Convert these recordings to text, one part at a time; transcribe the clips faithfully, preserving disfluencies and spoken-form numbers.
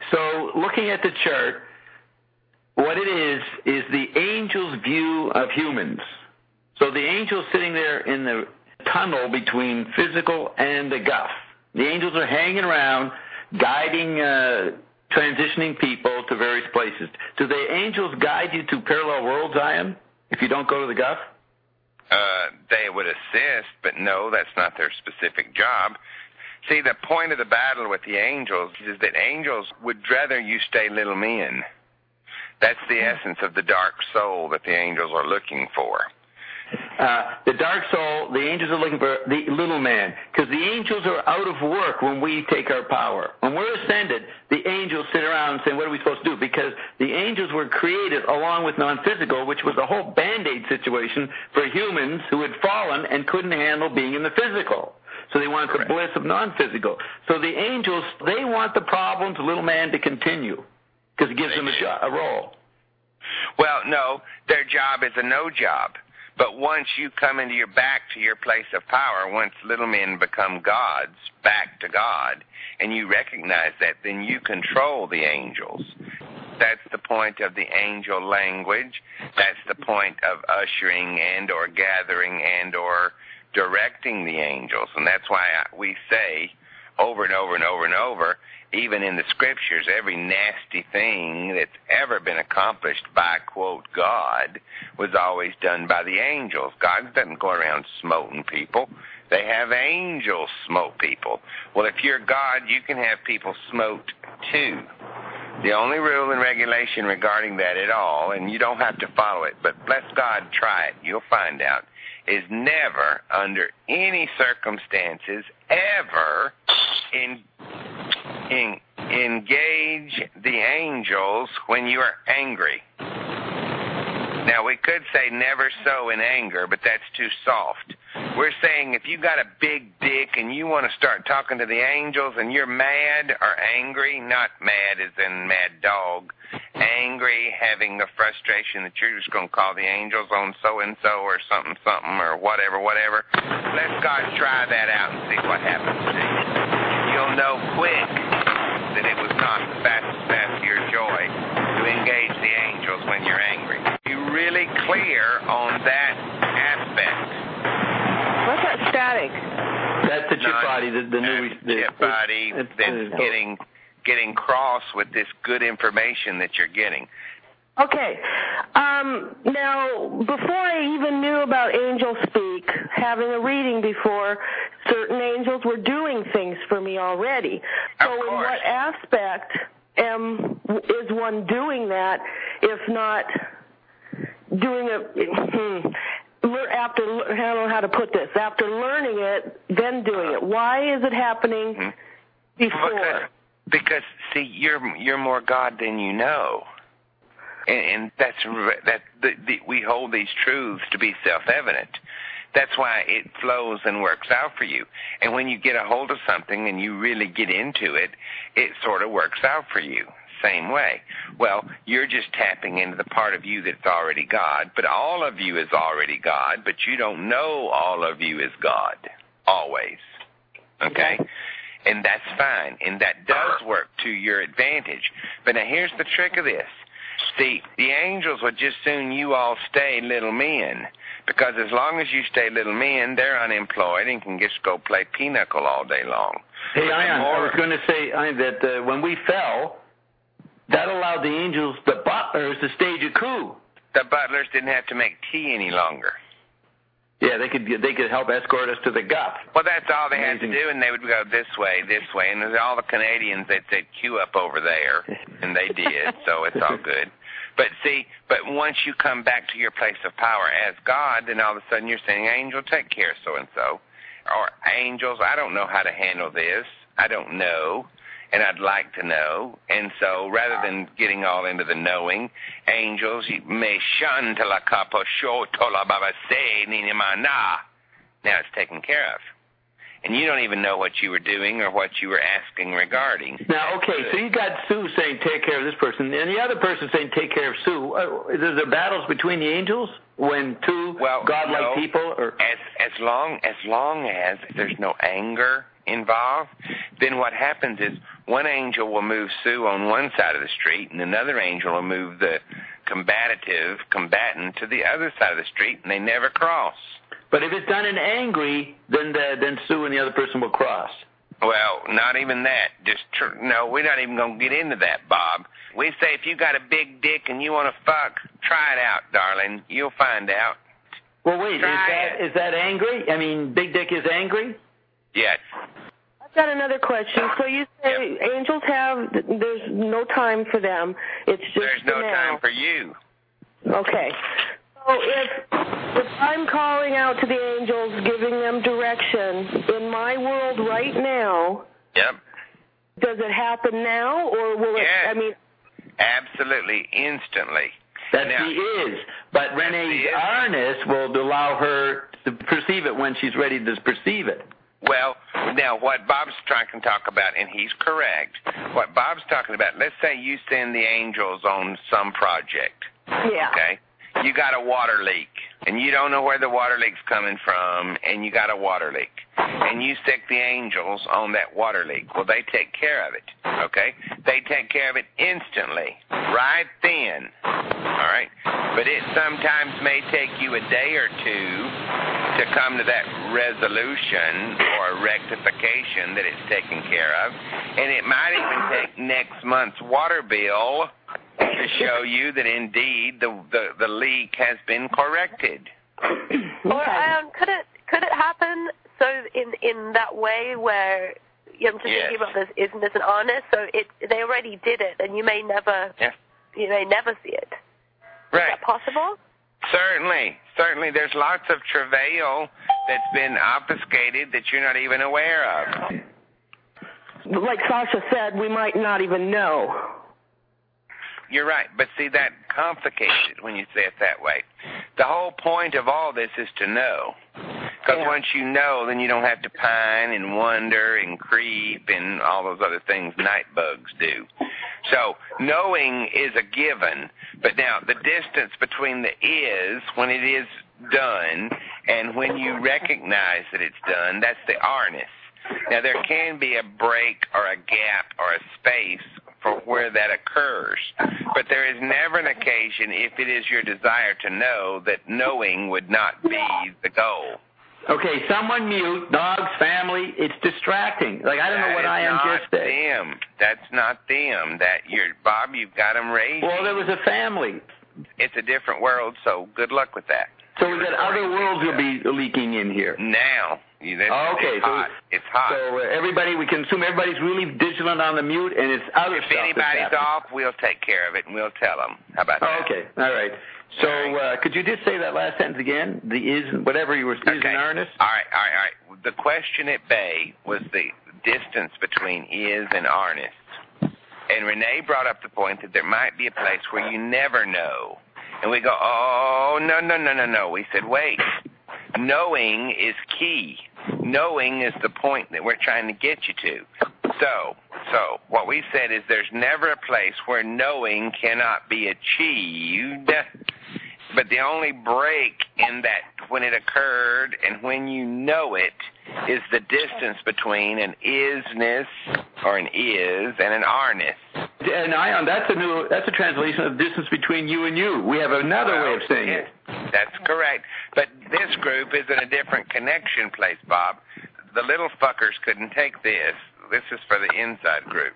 So looking at the chart, what it is is the angel's view of humans. So the angel's sitting there in the tunnel between physical and the guff. The angels are hanging around, guiding, uh, transitioning people to various places. Do the angels guide you to parallel worlds, Ian, if you don't go to the guff? Uh, they would assist, but no, that's not their specific job. See, the point of the battle with the angels is that angels would rather you stay little men. That's the essence of the dark soul that the angels are looking for. Uh, the dark soul, the angels are looking for the little man, because the angels are out of work when we take our power. When we're ascended, the angels sit around saying, what are we supposed to do? Because the angels were created along with non-physical, which was a whole Band-Aid situation for humans who had fallen and couldn't handle being in the physical. So they wanted Correct. The bliss of non-physical. So the angels, they want the problems, little man, to continue, because it gives they them a, jo- a role. Well, no, their job is a no job. But once you come into your back to your place of power, once little men become gods, back to God, and you recognize that, then you control the angels. That's the point of the angel language. That's the point of ushering and or gathering and or directing the angels. And that's why we say over and over and over and over, even in the scriptures, every nasty thing that's ever been accomplished by, quote, God, was always done by the angels. God doesn't go around smoting people. They have angels smote people. Well, if you're God, you can have people smote too. The only rule and regulation regarding that at all, and you don't have to follow it, but bless God, try it, you'll find out, is never, under any circumstances, ever in In, engage the angels when you are angry. Now, we could say never so in anger, but that's too soft. We're saying if you got a big dick and you want to start talking to the angels and you're mad or angry, not mad as in mad dog, angry, having a frustration that you're just going to call the angels on so-and-so or something-something or whatever, whatever, let God try that out and see what happens to you. You'll know quick that it was not the fastest path to your joy to engage the angels when you're angry. Be really clear on that aspect. What's that static? That's the chip Not, body, the, the new... The chip body it's, that's it's, getting, getting cross with this good information that you're getting. Okay. Um, now, before I even knew about Angel Speak, having a reading before, certain angels were doing things for me already. So in what aspect am, is one doing that, if not doing it, hmm, after, I don't know how to put this, after learning it, then doing it? Why is it happening mm-hmm. before? Because, because, see, you're, you're more God than you know. And, and that's that the, the, we hold these truths to be self-evident. That's why it flows and works out for you. And when you get a hold of something and you really get into it, it sort of works out for you. Same way. Well, you're just tapping into the part of you that's already God, but all of you is already God, but you don't know all of you is God. Always. Okay? And that's fine. And that does work to your advantage. But now here's the trick of this. See, the angels would just soon you all stay little men, because as long as you stay little men, they're unemployed and can just go play pinochle all day long. Hey, Ian, I was going to say Ian, that uh, when we fell, that allowed the angels, the butlers, to stage a coup. The butlers didn't have to make tea any longer. Yeah, they could they could help escort us to the guff. Well, that's all they Amazing. had to do, and they would go this way, this way, and all the Canadians, they'd say, queue up over there, and they did, so it's all good. But see, but once you come back to your place of power as God, then all of a sudden you're saying, angel, take care of so-and-so. Or angels, I don't know how to handle this. I don't know, and I'd like to know. And so rather than getting all into the knowing, angels, me shun la capo show tola baba say ninimana. Now it's taken care of. And you don't even know what you were doing or what you were asking regarding. Now, okay, so you got Sue saying, take care of this person, and the other person saying, take care of Sue. Uh, is there battles between the angels when two well, godlike no, people? Or? As, as, long, as long as there's no anger involved, then what happens is one angel will move Sue on one side of the street, and another angel will move the combative combatant to the other side of the street, and they never cross. But if it's done in angry, then the, then Sue and the other person will cross. Well, not even that. Just tr- no, we're not even going to get into that, Bob. We say if you got a big dick and you want to fuck, try it out, darling. You'll find out. Well, wait, is try that, it. is that angry? I mean, big dick is angry? Yes. I've got another question. So you say Yep. angels have, there's no time for them. It's just There's no now. time for you. Okay. So if, if I'm calling out to the angels, giving them direction, in my world right now, Yep. does it happen now, or will it, Yes. I mean... Absolutely, instantly. That's Now- the is. But Renee's is. awareness will allow her to perceive it when she's ready to perceive it. Well, now what Bob's trying to talk about, and he's correct, what Bob's talking about, let's say you send the angels on some project, Yeah. okay? You got a water leak, and you don't know where the water leak's coming from, and you got a water leak, and you stick the angels on that water leak. Well, they take care of it, okay? They take care of it instantly, right then, all right? But it sometimes may take you a day or two to come to that resolution or rectification that it's taken care of, and it might even take next month's water bill to show you that indeed the, the, the leak has been corrected. Or um, could it could it happen so in in that way where you know, I'm just Yes. thinking about this isness and honest, so it they already did it and you may never Yeah. you may never see it. Right. Is that possible? Certainly. Certainly. There's lots of travail that's been obfuscated that you're not even aware of. Like Sasha said, we might not even know. You're right, but see, that complicates it when you say it that way. The whole point of all this is to know. Because Yeah. once you know, then you don't have to pine and wonder and creep and all those other things night bugs do. So knowing is a given, but now the distance between the is, when it is done, and when you recognize that it's done, that's the are-ness. Now there can be a break or a gap or a space for where that occurs. But there is never an occasion, if it is your desire to know, that knowing would not be the goal. Okay, someone mute, dogs, family, it's distracting. Like, I don't know what I am just That's saying. not them. That's not them. That you're, Bob, you've got them raised. Well, there was a family. It's a different world, so good luck with that. So we got other worlds will be leaking in here. Now. You, this, Okay, it's so hot. It's hot. So uh, everybody, we can assume everybody's really vigilant on the mute, and it's other if stuff. that's anybody's happening. off, we'll take care of it, and we'll tell them. How about Oh, that? okay, all right. So All right. uh, could you just say that last sentence again? The is, whatever you were, is Okay. in earnest? All right, all right, all right. The question at bay was the distance between is and arnest. And Renee brought up the point that there might be a place where you never know. And we go, oh, no, no, no, no, no. We said, wait. Knowing is key. Knowing is the point that we're trying to get you to. So, so what we said is there's never a place where knowing cannot be achieved, but the only break in that when it occurred and when you know it is the distance between an isness or an is and an are-ness. And Ion, that's a new, that's a translation of the distance between you and you. We have another Well, way of saying yeah, it. That's correct. But this group is in a different connection place, Bob. The little fuckers couldn't take this. This is for the inside group.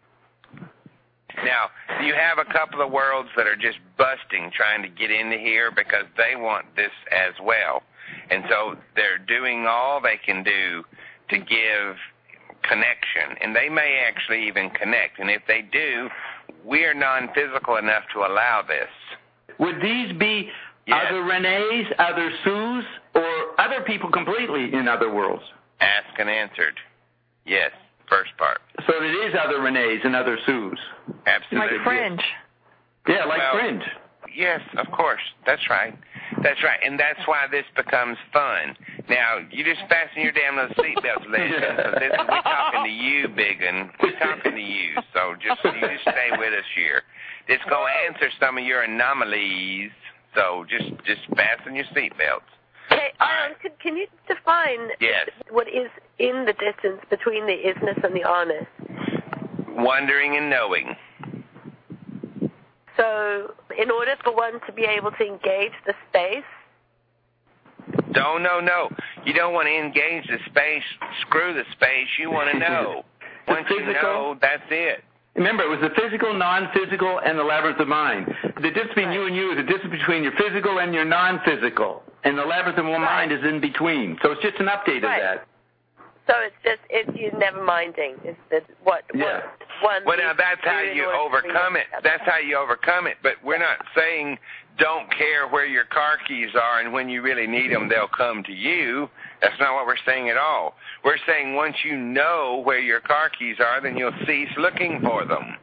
Now, you have a couple of worlds that are just busting trying to get into here because they want this as well. And so they're doing all they can do to give connection. And they may actually even connect. And if they do, we are non-physical enough to allow this. Would these be Yes. other Renees, other Sues, or other people completely in other worlds? Asked and answered. Yes, first part. So it is other Renees and other Sues. Absolutely. Like Fringe. Yeah, like Well, Fringe. Yes, of course. That's right. That's right. And that's why this becomes fun. Now, you just fasten your damn little seatbelts, ladies, because this is, we're talking to you, biggin. We're talking to you. So just you just stay with us here. It's going to answer some of your anomalies. So just just fasten your seatbelts. Okay, um, can, can you define yes. what is in the distance between the isness and the arness? Wondering and knowing. So, in order for one to be able to engage the space? No, no, no. You don't want to engage the space. Screw the space. You want to know. Once physical, you know, that's it. Remember, it was the physical, non-physical, and the labyrinth of mind. The difference between right. you and you is the difference between your physical and your non-physical. And the labyrinth of right. mind is in between. So it's just an update right. of that. So it's just, it's you never minding. It's the, what, yeah. what one Well, now that's how you overcome it. That's how you overcome it. But we're not saying don't care where your car keys are, and when you really need them, they'll come to you. That's not what we're saying at all. We're saying once you know where your car keys are, then you'll cease looking for them.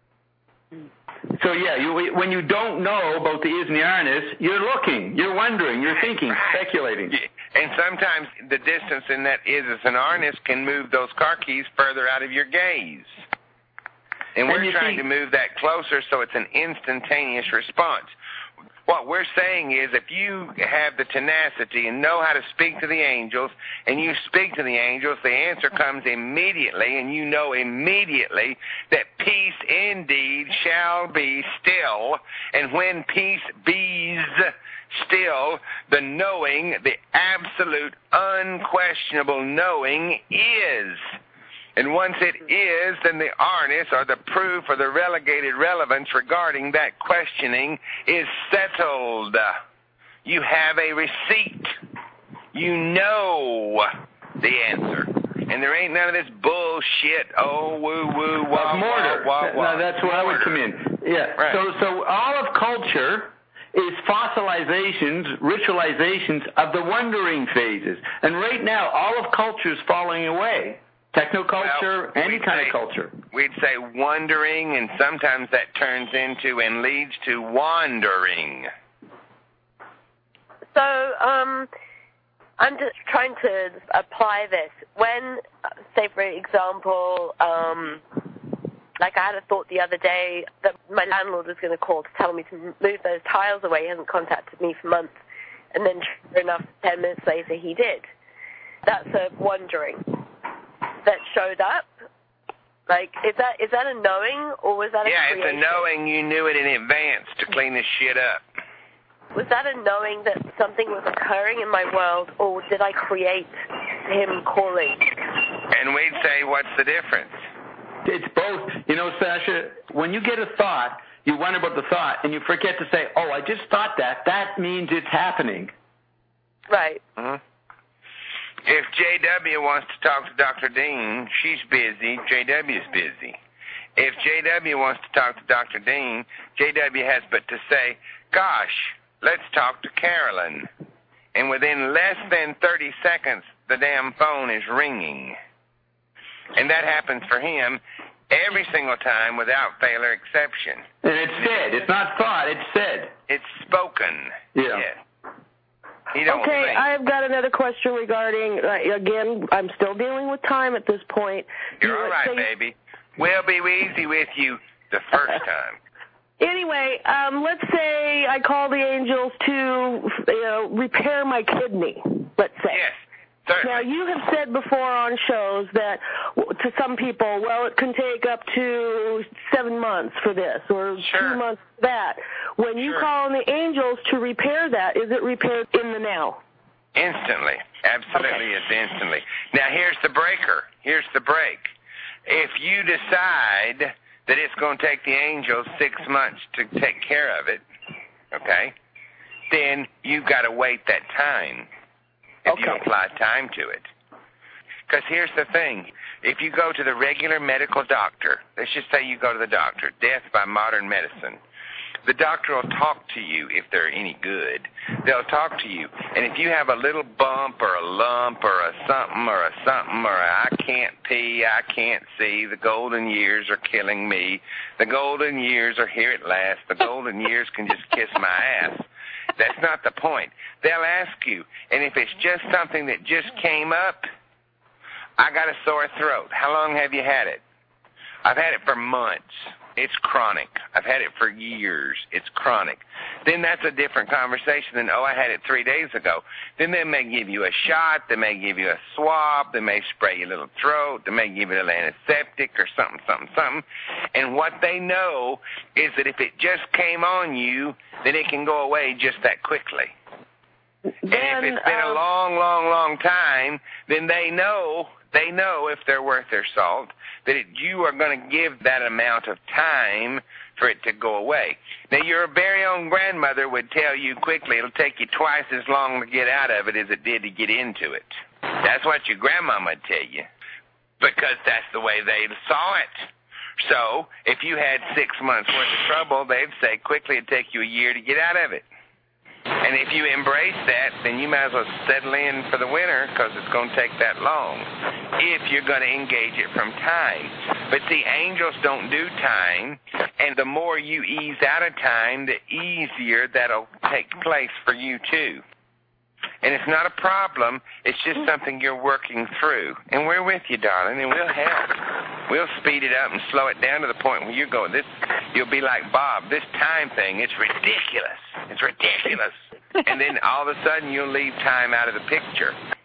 So, yeah, you, when you don't know about the is and the aren't, you're looking, you're wondering, you're thinking, right. speculating. And sometimes the distance in that is and aren't can move those car keys further out of your gaze. And we're and trying see, to move that closer so it's an instantaneous response. What we're saying is if you have the tenacity and know how to speak to the angels, and you speak to the angels, the answer comes immediately, and you know immediately that peace indeed shall be still. And when peace bees still, the knowing, the absolute, unquestionable knowing is. And once it is, then the arnis, or the proof, or the relegated relevance regarding that questioning is settled. You have a receipt. You know the answer. And there ain't none of this bullshit, oh, woo-woo, wah, mortar. wah, wah, wah. No, that's where I would come in. Yeah. Right. So, so all of culture is fossilizations, ritualizations of the wondering phases. And right now, all of culture is falling away. Technoculture, well, any kind say, of culture. We'd say wondering, and sometimes that turns into and leads to wandering. So, um, I'm just trying to apply this. When, say, for example, um, like I had a thought the other day that my landlord was going to call to tell me to move those tiles away. He hasn't contacted me for months. And then, sure enough, ten minutes later, he did. That's a wondering that showed up. Like, is that is that a knowing, or was that a Yeah, creation? it's a knowing. You knew it in advance to clean this shit up. Was that a knowing that something was occurring in my world, or did I create him calling? And we'd say, what's the difference? It's both. You know, Sasha, when you get a thought, you wonder about the thought, and you forget to say, oh, I just thought that. That means it's happening. Right. Uh-huh. If J W wants to talk to Doctor Dean, she's busy. J W's busy. If J W wants to talk to Doctor Dean, J W has but to say, gosh, let's talk to Carolyn. And within less than thirty seconds, the damn phone is ringing. And that happens for him every single time without fail or exception. And it's said. It's not thought. It's said. It's spoken. Yeah. Yes. He don't okay, think. I've got another question regarding, uh, again, I'm still dealing with time at this point. You're you all right, baby. We'll be easy with you the first time. Anyway, um, let's say I call the angels to you know, repair my kidney, let's say. Yes, certainly. Now, you have said before on shows that to some people, well, it can take up to seven months for this or sure. two months for that. When you sure. call on the angels to repair that, is it repaired in the now? Instantly. Absolutely, okay. It's instantly. Now, here's the breaker. Here's the break. If you decide that it's going to take the angels six months to take care of it, okay, then you've got to wait that time if okay. you apply time to it. Because here's the thing. If you go to the regular medical doctor, let's just say you go to the doctor, death by modern medicine, the doctor will talk to you if they're any good. They'll talk to you. And if you have a little bump or a lump or a something or a something or a I can't pee, I can't see, the golden years are killing me, the golden years are here at last, the golden years can just kiss my ass. That's not the point. They'll ask you. And if it's just something that just came up, I got a sore throat. How long have you had it? I've had it for months. It's chronic. I've had it for years. It's chronic. Then that's a different conversation than, oh, I had it three days ago. Then they may give you a shot. They may give you a swab. They may spray your little throat. They may give you a little antiseptic or something, something, something. And what they know is that if it just came on you, then it can go away just that quickly. Then, and if it's been uh, a long, long, long time, then they know, they know if they're worth their salt, that it, you are going to give that amount of time for it to go away. Now, your very own grandmother would tell you quickly it'll take you twice as long to get out of it as it did to get into it. That's what your grandmama would tell you, because that's the way they saw it. So if you had six months' worth of trouble, they'd say quickly it'd take you a year to get out of it. And if you embrace that, then you might as well settle in for the winter, because it's going to take that long if you're going to engage it from time. But see, angels don't do time, and the more you ease out of time, the easier that'll take place for you too. And it's not a problem. It's just something you're working through. And we're with you, darling, and we'll help. We'll speed it up and slow it down to the point where you're going, this, you'll be like Bob, this time thing, it's ridiculous. It's ridiculous. And then all of a sudden you'll leave time out of the picture.